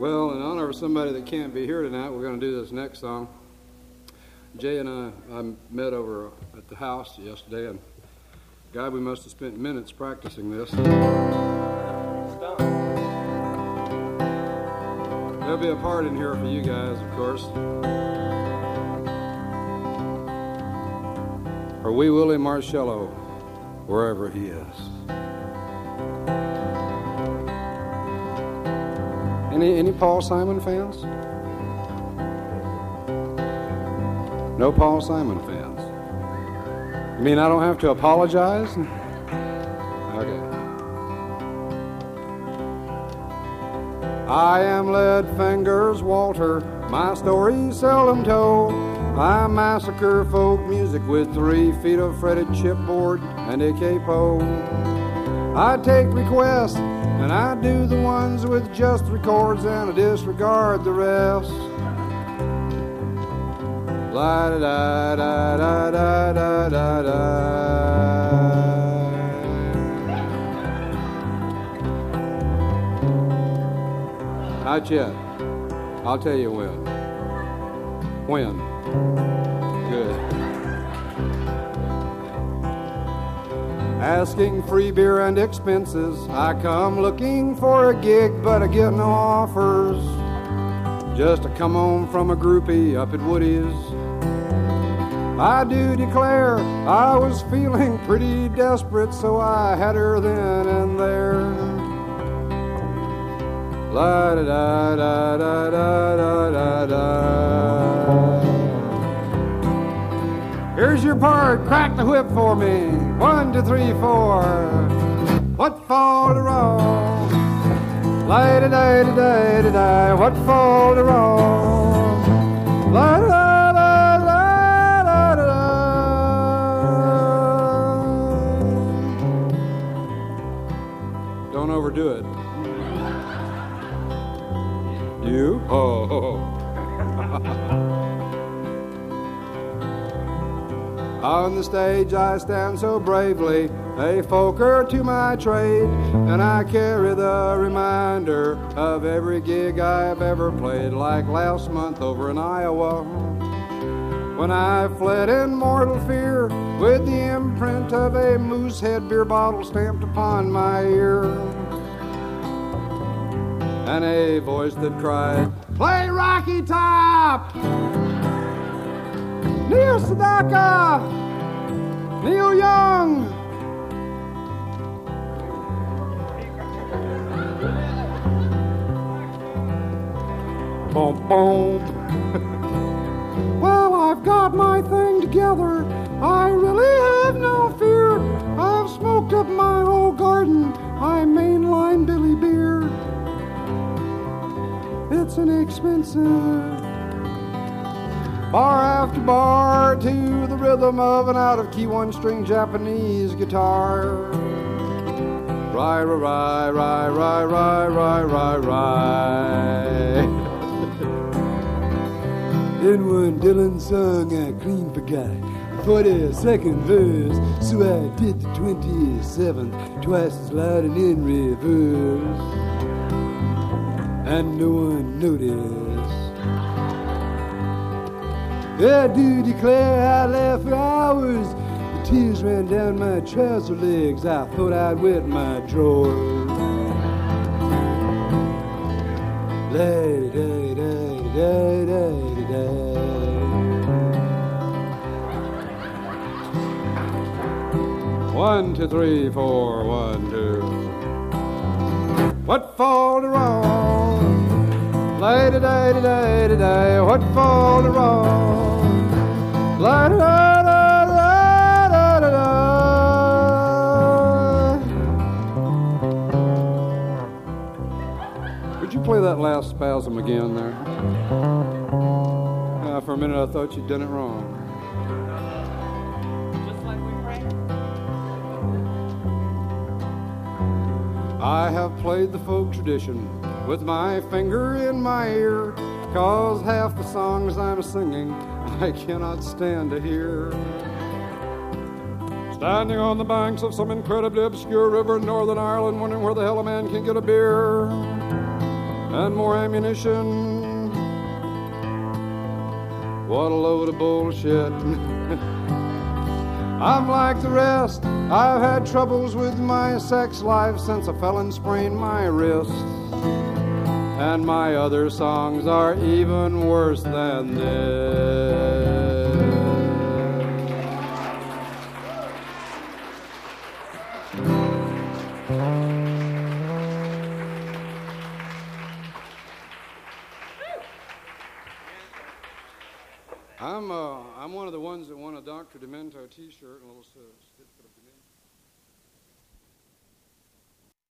Well, in honor of somebody that can't be here tonight, we're going to do this next song. Jay and I met over at the house yesterday, and God, we must have spent minutes practicing this. There'll be a part in here for you guys, of course. For Wee Willie Marcello, wherever he is. Any Paul Simon fans? No Paul Simon fans. You mean I don't have to apologize? Okay. I am Leadfinger's Walter, my story's seldom told. I massacre folk music with 3 feet of fretted chipboard and a capo. I take requests and I do the ones with just records and I disregard the rest. La da da da da da da da da. Not yet. I'll tell you when. When? Good. Asking free beer and expenses. I come looking for a gig, but I get no offers. Just to come home from a groupie up at Woody's. I do declare I was feeling pretty desperate, so I had her then and there. La da da da da da da da. Here's your part, crack the whip for me. 1, 2, 3, 4. What fall to wrong? La da da da da da. What fall to wrong? La da da da da da da. Don't overdo it. You? Oh. On the stage I stand so bravely, a folker to my trade, and I carry the reminder of every gig I've ever played, like last month over in Iowa, when I fled in mortal fear with the imprint of a Moosehead beer bottle stamped upon my ear, and a voice that cried, "Play Rocky Top! Neil Sedaka! Neil Young!" Boom, boom. Well, I've got my thing together. I really have no fear. I've smoked up my whole garden. I mainline Billy beer. It's inexpensive. Bar after bar to the rhythm of an out-of-key one-string Japanese guitar. Rye, rye, rye, rye, rye, rye, rye, rye. Then one Dylan song I clean forgot for the second verse, so I did the 27th twice as loud and in reverse, and no one noticed. I do declare I laughed for hours. The tears ran down my trouser legs. I thought I'd wet my drawers. La-da-da-da-da-da-da. 1, 2, 3, 4, 1, 2. What fall to wrong? La-da-da-da-da-da-da. What fall to wrong? La-da-da-da-da-da-da. Would you play that last spasm again there? For a minute I thought you'd done it wrong. Just like we prayed. I have played the folk tradition with my finger in my ear, 'cause half the songs I'm singing I cannot stand to hear. Standing on the banks of some incredibly obscure river in Northern Ireland, wondering where the hell a man can get a beer. and more ammunition. What a load of bullshit. I'm like the rest. I've had troubles with my sex life since I fell and sprained my wrist. And my other songs are even worse than this. I'm one of the ones that won a Dr. Demento t-shirt and a little